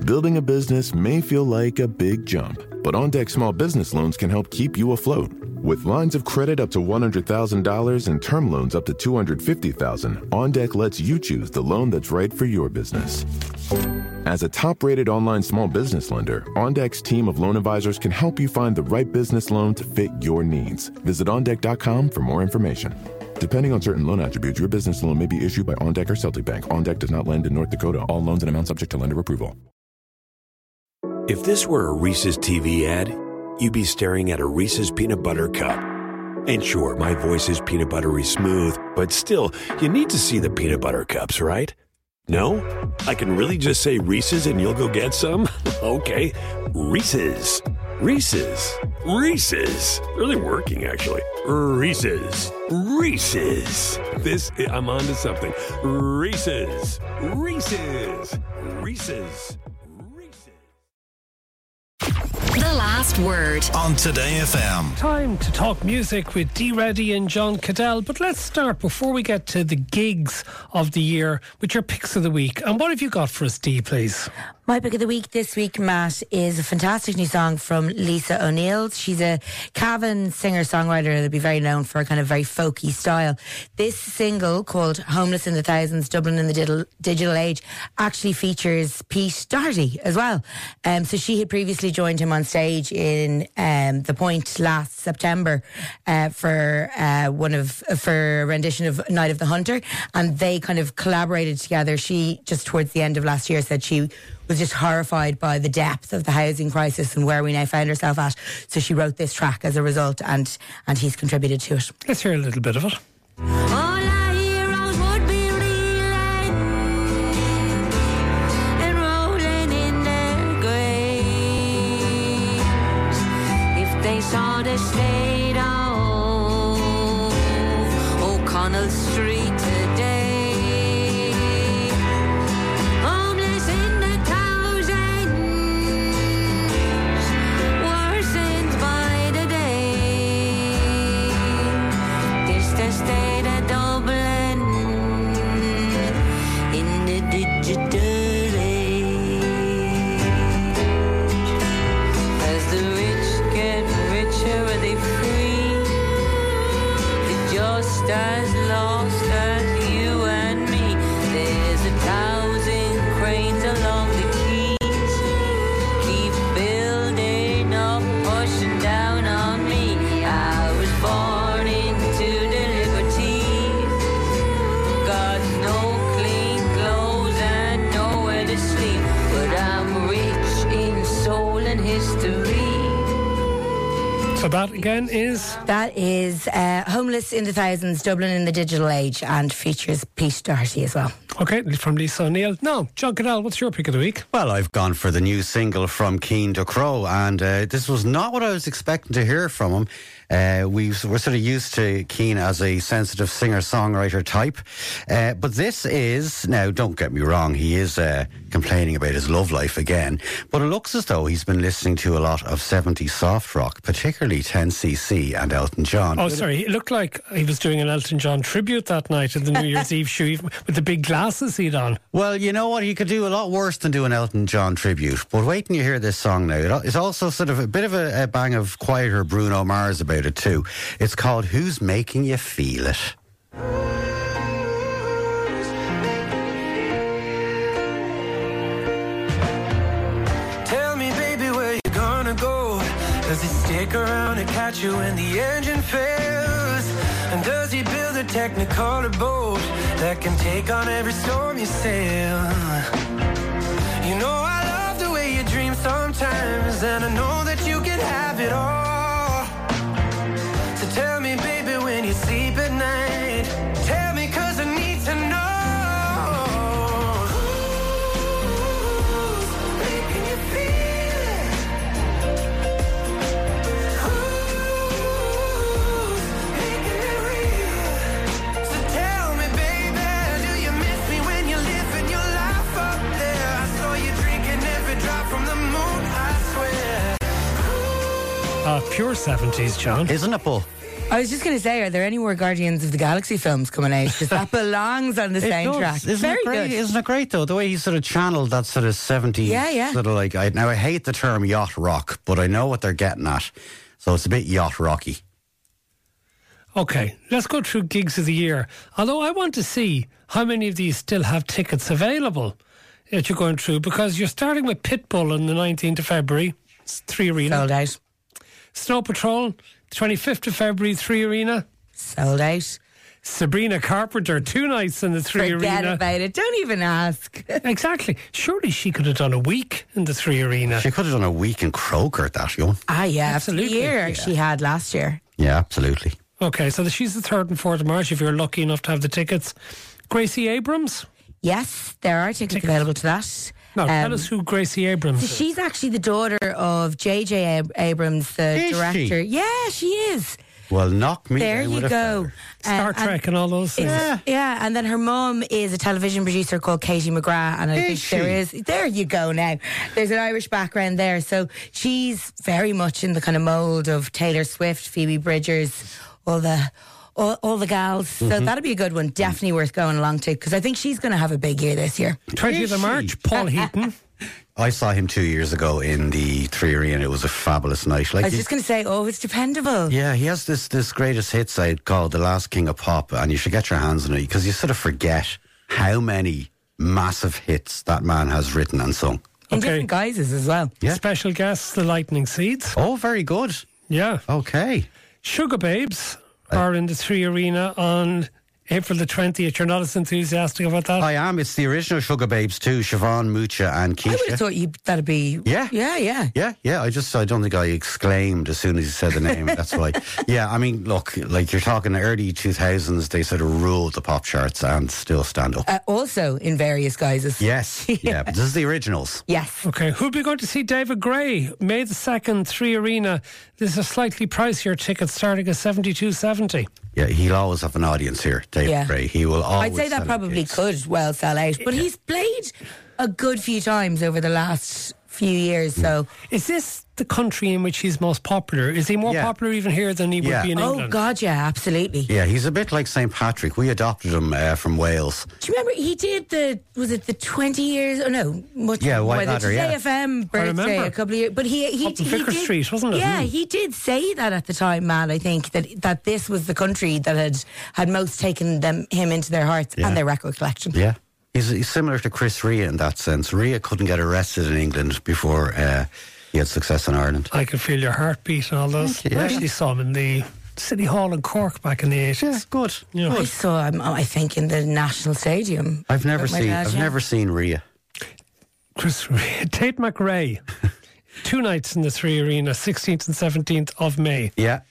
Building a business may feel like a big jump, but OnDeck Small Business Loans can help keep you afloat. With lines of credit up to $100,000 and term loans up to $250,000, OnDeck lets you choose the loan that's right for your business. As a top-rated online small business lender, OnDeck's team of loan advisors can help you find the right business loan to fit your needs. Visit OnDeck.com for more information. Depending on certain loan attributes, your business loan may be issued by OnDeck or Celtic Bank. OnDeck does not lend in North Dakota. All loans and amounts subject to lender approval. If this were a Reese's TV ad, you'd be staring at a Reese's Peanut Butter Cup. And sure, my voice is peanut buttery smooth, but still, you need to see the peanut butter cups, right? No? I can really just say Reese's and you'll go get some? Okay, Reese's. Reese's. Reese's. Really working, actually. Reese's. Reese's. I'm on to something. Reese's. Reese's. Reese's. The Last Word on Today FM. Time to talk music with Dee Reddy and John Cadell. But let's start, before we get to the gigs of the year, with your picks of the week. And what have you got for us, Dee, please? My pick of the week this week, Matt, is a fantastic new song from Lisa O'Neill. She's a Cavan singer-songwriter that'll be very known for a kind of very folky style. This single, called Homeless in the Thousands, Dublin in the Digital Age, actually features Pete Doherty as well. So she had previously joined him on stage in The Point last September for a rendition of Night of the Hunter, and they kind of collaborated together. She, just towards the end of last year, said she was just horrified by the depth of the housing crisis and where we now found ourselves at. So she wrote this track as a result, and he's contributed to it. Let's hear a little bit of it. Saw the state of O'Connell Street today, homeless in the thousands, worsened by the day. This the state of Dublin in the digital age. As the rich get richer, are they free? They're just as lost as you and me. There's 1,000 cranes along the quays, keep building up, pushing down on me. I was born into the liberties, got no clean clothes and nowhere to sleep, but I'm rich in soul and history. So that again is? That is Homeless in the Thousands, Dublin in the Digital Age, and features Pete Doherty as well. Okay, from Lisa O'Neill. Now, John Cadell, what's your pick of the week? Well, I've gone for the new single from Keane to Crow, and this was not what I was expecting to hear from him. We're sort of used to Keane as a sensitive singer-songwriter type. But this is, now don't get me wrong, he is complaining about his love life again. But it looks as though he's been listening to a lot of 70s soft rock, particularly 10cc and Elton John. Oh, sorry, it looked like he was doing an Elton John tribute that night at the New Year's Eve show with the big glasses he'd on. Well, you know what, he could do a lot worse than do an Elton John tribute. But wait till you hear this song now. It's also sort of a bit of a bang of quieter Bruno Mars about it too. It's called Who's Making You Feel It? Tell me, baby, where you gonna go? Does he stick around and catch you when the engine fails? And does he build a Technicolor boat that can take on every storm you sail? You know I love the way you dream sometimes, and I know that you can have it all. So tell me, baby, when you sleep at night, tell me, 'cause I need to know. Who's making you feel it? Who's making it real? So tell me, baby, do you miss me when you're living your life up there? I saw you drinking every drop from the moon, I swear. Pure 70s, John. Isn't it, Paul? I was just going to say, are there any more Guardians of the Galaxy films coming out? Because that belongs on the soundtrack. Isn't it great? Isn't it great though? The way he sort of channeled that sort of 70s sort of like. Now I hate the term yacht rock, but I know what they're getting at, so it's a bit yacht rocky. Okay, let's go through gigs of the year. Although I want to see how many of these still have tickets available that you're going through, because you're starting with Pitbull on the 19th of February, it's 3 Arena. Sold out. Snow Patrol, 25th of February, 3 Arena. Sold out. Sabrina Carpenter, 2 nights in the 3 Arena. Forget about it. Don't even ask. Exactly. Surely she could have done a week in the 3 Arena. She could have done a week in Croker at that, young. Ah, yeah. Absolutely. The year she had last year. Yeah, absolutely. Okay, so she's the 3rd and 4th of March if you're lucky enough to have the tickets. Gracie Abrams? Yes, there are tickets available to that. Now, tell us who Gracie Abrams is. She's actually the daughter of J.J. Abrams, the Is director. she? Yeah, she is. Well, knock me There down you with a go. feather. Star Trek and all those things. Yeah, and then her mum is a television producer called Katie McGrath, and I think there is. There you go. Now there's an Irish background there, so she's very much in the kind of mould of Taylor Swift, Phoebe Bridgers, all the gals. So that'll be a good one. Definitely worth going along to, because I think she's going to have a big year this year. 20th of March, Paul Heaton. I saw him 2 years ago in the 3 Arena. It was a fabulous night. I was just going to say, it's dependable. Yeah, he has this greatest hits side called The Last King of Pop, and you should get your hands on it, because you sort of forget how many massive hits that man has written and sung. In different guises as well. Yeah. Special guests, the Lightning Seeds. Oh, very good. Yeah. Okay. Sugar Babes are in the 3 Arena on April the 20th. You're not as enthusiastic about that? I am. It's the original Sugar Babes too. Siobhan, Mucha and Keisha. I would have thought that'd be... Yeah. I don't think I exclaimed as soon as you said the name. That's why. Yeah, I mean, look, like you're talking early 2000s, they sort of ruled the pop charts and still stand up. Also in various guises. Yes. Yeah, but this is the originals. Yes. Okay, who'll be going to see David Gray? May the 2nd, 3 Arena. This is a slightly pricier ticket starting at $72.70. Yeah, he'll always have an audience here, David Gray. He will always. I'd say that sell probably gigs. could well sell out, but he's played a good few times over the last few years. So, is this the country in which he's most popular? Is he more popular even here than he would be in England? Oh God, yeah, absolutely. Yeah, he's a bit like St. Patrick. We adopted him from Wales. Do you remember he did the 20 years? Oh no, much Yeah, more. White The Ladder, yeah. JFM birthday a couple of years, but he Up in Vicar did, Street, wasn't it? Yeah, he did say that at the time, Matt. I think that this was the country that had most taken him into their hearts and their record collection. Yeah. He's similar to Chris Rea in that sense. Rea couldn't get arrested in England before he had success in Ireland. I can feel your heartbeat and all those. Yeah. I actually saw him in the City Hall in Cork back in the 80s. Yeah, good. Yeah. I saw him, I think, in the National Stadium. I've never with my dad, never seen Rea. Chris Rea. Tate McRae. 2 nights in the 3 Arena, 16th and 17th of May. Yeah.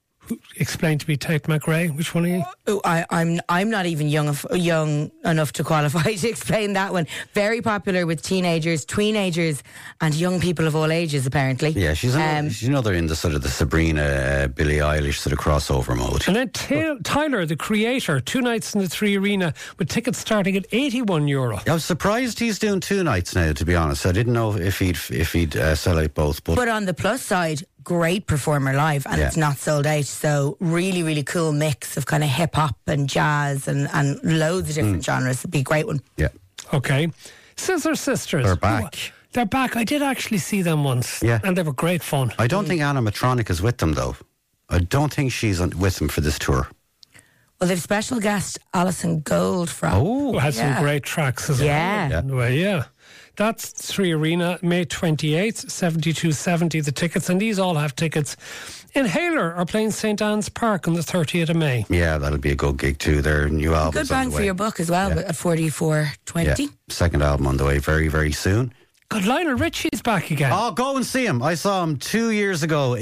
Explain to me, Tate McRae. Which one are you? Oh, I'm not even young enough to qualify to explain that one. Very popular with teenagers, tweenagers, and young people of all ages. Apparently, Yeah, she's another in the sort of the Sabrina, Billie Eilish sort of crossover mode. And then Tyler, the creator, 2 nights in the 3 Arena with tickets starting at €81. I was surprised he's doing 2 nights now. To be honest, I didn't know if he'd sell out both. but on the plus side, great performer live, and it's not sold out. So really, really cool mix of kind of hip hop and jazz and loads of different genres. It'd be a great one. Yeah. Okay. Scissor Sisters. They're back. They're back. I did actually see them once. Yeah. And they were great fun. I don't think Animatronic is with them though. I don't think she's with them for this tour. Well, they've special guest Alison Gold from. Who had some great tracks as well. Yeah. Anyway, yeah. That's 3 Arena, May 28th, 72.70 the tickets, and these all have tickets. Inhaler are playing St. Anne's Park on the 30th of May. Yeah, that'll be a good gig too. Their new album. Good bang for your buck as well at 44.20. Yeah. Second album on the way very, very soon. God, Lionel Richie's back again. Oh, go and see him. I saw him 2 years ago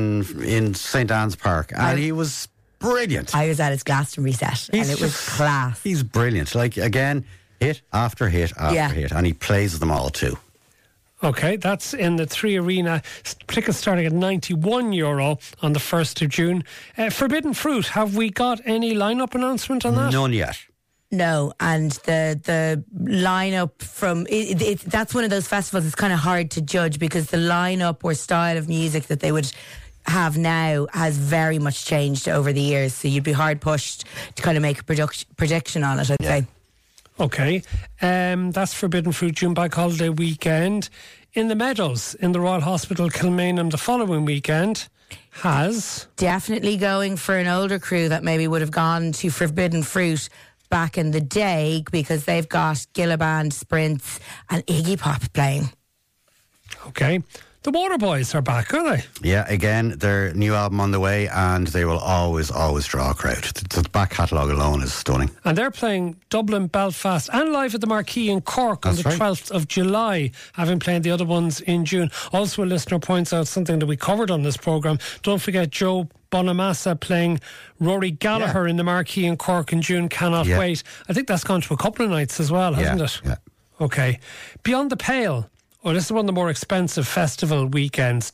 in St. Anne's Park, and he was brilliant. I was at his Glastonbury set, and it was class. He's brilliant. Like, again, hit after hit after hit, and he plays them all too. Okay, that's in the 3 Arena. Tickets starting at €91 on the 1st of June. Forbidden Fruit, have we got any lineup announcement on that? None yet. No, and the lineup from that's one of those festivals. It's kind of hard to judge because the lineup or style of music that they would have now has very much changed over the years. So you'd be hard pushed to kind of make a prediction on it, I'd say. Okay. That's Forbidden Fruit June Bank Holiday weekend. In the Meadows, in the Royal Hospital, Kilmainham, the following weekend has... Definitely going for an older crew that maybe would have gone to Forbidden Fruit back in the day, because they've got Gilliband, Sprints and Iggy Pop playing. Okay. The Waterboys are back, are they? Yeah, again, their new album on the way, and they will always draw a crowd. The back catalogue alone is stunning. And they're playing Dublin, Belfast and live at the Marquee in Cork on the 12th of July, having played the other ones in June. Also, a listener points out something that we covered on this programme. Don't forget Joe Bonamassa playing Rory Gallagher in the Marquee in Cork in June. Cannot wait. I think that's gone to a couple of nights as well, hasn't it? Yeah. Okay. Beyond the Pale. Oh, this is one of the more expensive festival weekends.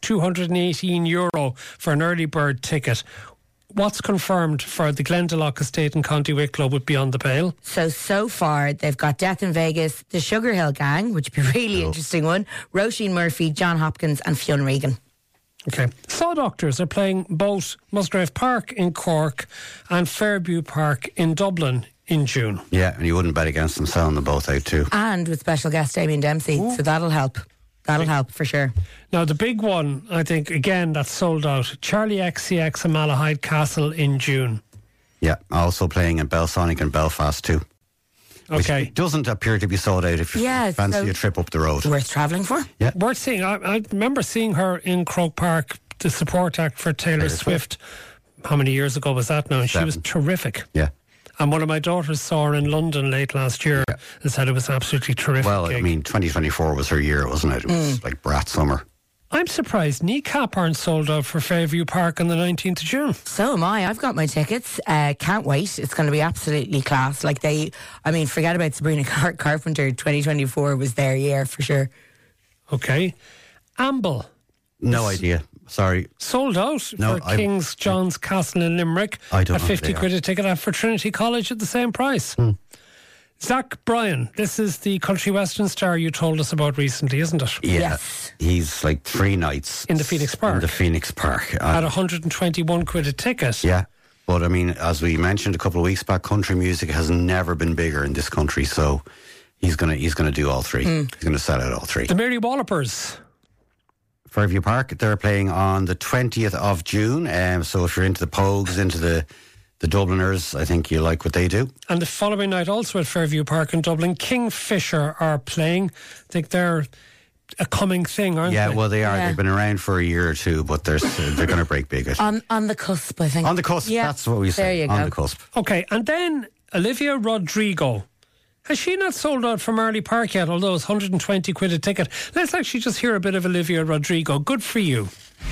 €218 for an early bird ticket. What's confirmed for the Glendalough Estate and County Wicklow with Beyond the Pale? So far, they've got Death in Vegas, the Sugar Hill Gang, which would be a really interesting one, Roisin Murphy, John Hopkins and Fionn Regan. Okay. Saw Doctors are playing both Musgrave Park in Cork and Fairview Park in Dublin in June. Yeah, and you wouldn't bet against them selling them both out too. And with special guest Damien Dempsey, so that'll help. That'll help for sure. Now, the big one, I think, again, that's sold out. Charlie XCX and Malahide Castle in June. Yeah, also playing in Belsonic and Belfast too. Okay. Which doesn't appear to be sold out if you fancy a trip up the road. Worth travelling for? Yeah. Worth seeing. I remember seeing her in Croke Park, the support act for Taylor Swift. How many years ago was that now? And she was terrific. Yeah. And one of my daughters saw her in London late last year and said it was absolutely terrific. Well, gig. I mean, 2024 was her year, wasn't it? It was like Brat Summer. I'm surprised Kneecap aren't sold out for Fairview Park on the 19th of June. So am I. I've got my tickets. Can't wait. It's going to be absolutely class. Like forget about Sabrina Carpenter. 2024 was their year for sure. Okay. Amble. No idea. Sorry. Sold out for King's John's Castle in Limerick I don't at know 50 quid a ticket for Trinity College at the same price. Zach Bryan, this is the country western star you told us about recently, isn't it? Yeah. Yes. He's like 3 nights. In the Phoenix Park. In the Phoenix Park. At 121 quid a ticket. Yeah. But I mean, as we mentioned a couple of weeks back, country music has never been bigger in this country, so he's gonna do all 3. He's gonna sell out all 3. The Mary Wallopers. Fairview Park, they're playing on the 20th of June. So if you're into the Pogues, into the Dubliners, I think you like what they do. And the following night, also at Fairview Park in Dublin, Kingfisher are playing. I think they're a coming thing, aren't they? Yeah, well, they are. Yeah. They've been around for a year or two, but they're going to break big. On the cusp, I think. On the cusp, that's what we say. There you go. On the cusp. Okay, and then Olivia Rodrigo. Has she not sold out for Marley Park yet, although it's 120 quid a ticket? Let's actually just hear a bit of Olivia Rodrigo. Good for you.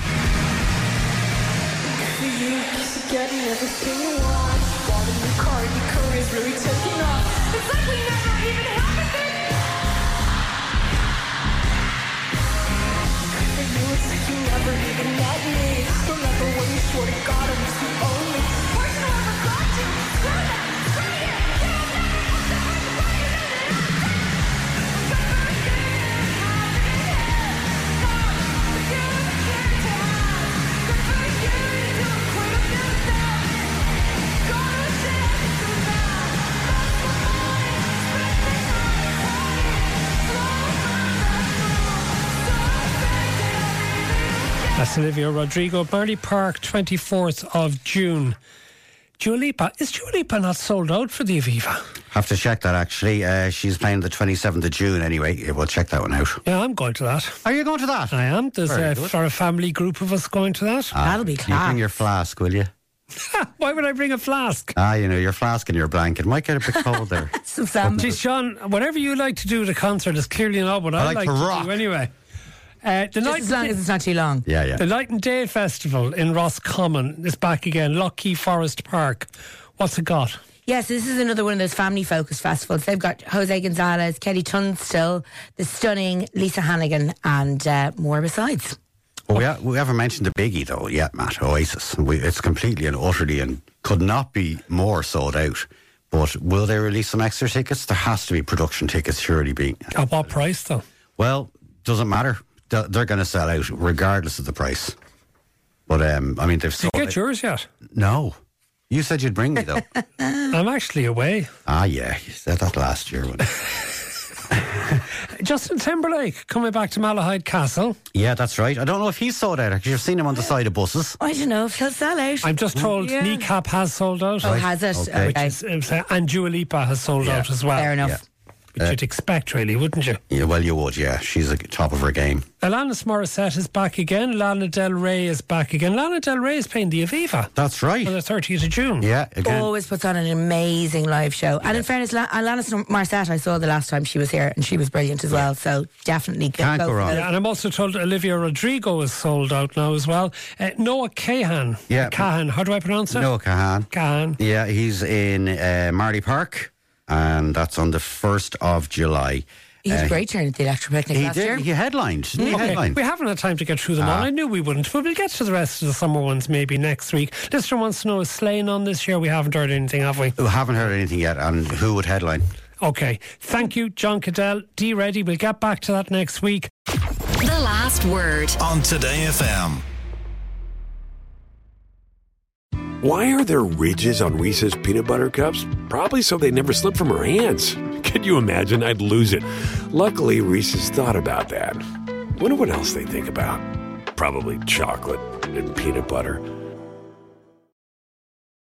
That's Olivia Rodrigo. Marley Park, 24th of June. Dua Lipa. Is Dua Lipa not sold out for the Aviva? Have to check that, actually. She's playing the 27th of June anyway. We'll check that one out. Yeah, I'm going to that. Are you going to that? I am. There's for a family group of us going to that. That'll be class. class. You bring your flask, will you? Why would I bring a flask? Your flask and your blanket. Might get a bit cold there. Geez, Sean, whatever you like to do at a concert is clearly not what I like to rock. Do anyway. Just as long as it's not too long. Yeah. The Light and Day Festival in Roscommon is back again. Lockheed Forest Park. What's it got? Yes, this is another one of those family-focused festivals. They've got Jose Gonzalez, Kelly Tunstall, the stunning Lisa Hannigan, and more besides. Well, we haven't mentioned the biggie, though, yet, Matt, Oasis. It's completely and utterly and could not be more sold out. But will they release some extra tickets? There has to be production tickets, surely be. At what price, though? Well, doesn't matter. They're going to sell out regardless of the price. But I mean, they've Did you get yours yet? No. You said you'd bring me, though. I'm actually away. Ah, yeah. You said that last year. Justin Timberlake coming back to Malahide Castle. Yeah, that's right. I don't know if he's sold out, because you've seen him on the side of buses. I don't know if he'll sell out. I'm just told Kneecap has sold out. Oh, has it? Okay. Okay. And Dua Lipa has sold out as well. Fair enough. Yeah. Which you'd expect, really, wouldn't you? Yeah, well, you would, yeah. She's at the top of her game. Alanis Morissette is back again. Lana Del Rey is back again. Lana Del Rey is playing the Aviva That's right. on the 30th of June. Yeah, again. Always puts on an amazing live show. And in fairness, Alanis Morissette, I saw the last time she was here and she was brilliant as well. So definitely Can't go for wrong. those. Yeah, and I'm also told Olivia Rodrigo is sold out now as well. Noah Kahan. Yeah. Kahan, how do I pronounce it? Noah Kahan. Kahan. Yeah, he's in Marley Park, and that's on the 1st of July. He was great during the Electric Picnic He last year. did. He headlined. Didn't he Okay, headline? we haven't had time to get through them all. I knew we wouldn't, but we'll get to the rest of the summer ones maybe next week. Listener wants to know, is Slane on this year? We haven't heard anything, have we? We haven't heard anything yet, and who would headline? Okay. Thank you, John Cadell. D ready. We'll get back to that next week. The last word. On Today FM. Why are there ridges on Reese's peanut butter cups? Probably so they never slip from our hands. Can you imagine? I'd lose it. Luckily, Reese's thought about that. Wonder what else they think about. Probably chocolate and peanut butter.